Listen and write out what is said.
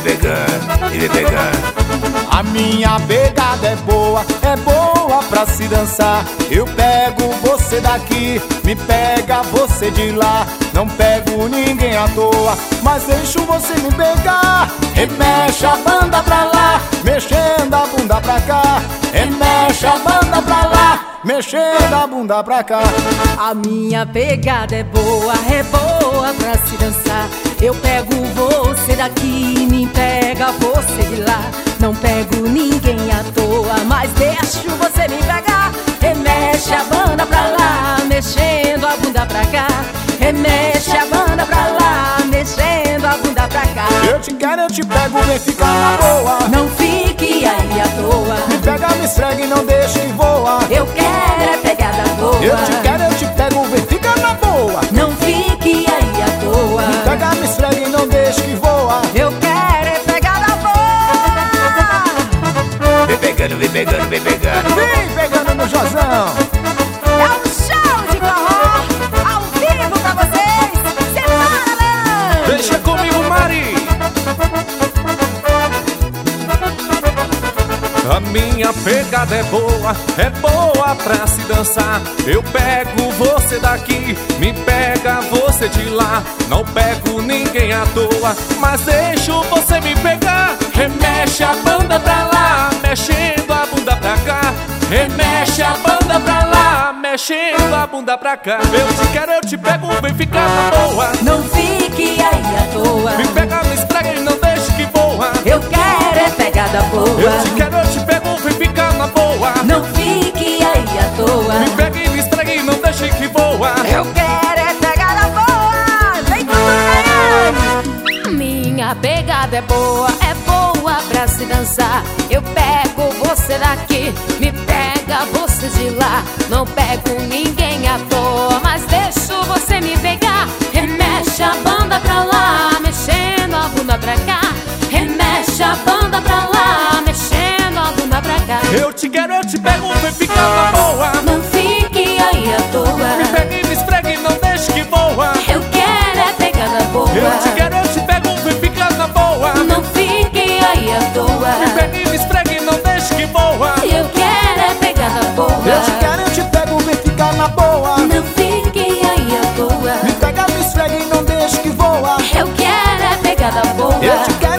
e vem pegando. A minha pegada é boa pra se dançar. Eu pego você daqui, me pega você de lá. Não pego ninguém à toa, mas deixo você me pegar. Remexe a banda pra lá, mexendo a bunda pra cá. Remexe a banda pra lá, mexendo a bunda pra cá. A minha pegada é boa pra se dançar. Eu pego você daqui, me pega você de lá. Não pego ninguém à toa, mas deixo você me pegar. Remexe a banda pra lá, mexendo a bunda pra cá. Remexe a banda pra lá, mexendo a bunda pra cá. Eu te quero, eu te pego, vem ficar na boa. Não fique aí à toa. Me pega, me esfrega e não deixe que voa. Eu quero é pegada boa. Eu te quero, eu te pego, vem ficar na boa. Não fique aí à toa. Me pega, me esfrega e não deixe que voa. Eu quero é pegada boa. Vem pegando, vem pegando, vem pegando. Vem pegando no Josão. É um show de forró ao vivo pra vocês. Separa, Leandro. Deixa comigo, Mari. A minha pegada é boa pra se dançar. Eu pego você daqui, me pega você de lá. Não pego ninguém à toa, mas deixo você me pegar. Remexe a banda pra lá, mexendo a bunda pra cá. Remexe a banda pra lá, mexendo a bunda pra cá. Eu te quero, eu te pego, vem ficar na boa. Não fique aí à toa. Me pega, me esfrega e não deixe que voa. Eu quero é pegada boa. Eu te quero, eu te pego, vem ficar na boa. Não fique aí à toa. Me pega e me esfrega e não deixe que voa. Eu quero é pegada boa. Vem tudo, minha pegada é boa pra se dançar. Eu pego você daqui, me pega você de lá. Não pego ninguém à toa, mas deixo você me pegar. Remexe a banda pra lá, mexendo a bunda pra cá. Remexe a banda pra lá, mexendo a bunda pra cá. Eu te quero, eu te pego, vem ficar na boa. Não fique aí à toa. Me pega e me esfrega e não deixe que voa. Eu quero é pegada boa. Eu te quero, eu te pego, vem ficar na boa. Não fique aí à toa. Me pega e me esfrega e não deixe que voa. Eu quero é pegada boa. Eu te quero, eu te pego, vem ficar na boa. Não fique aí à toa. Me pega, me esfrega e não deixe que voa. Eu quero é pegada boa. Eu te quero,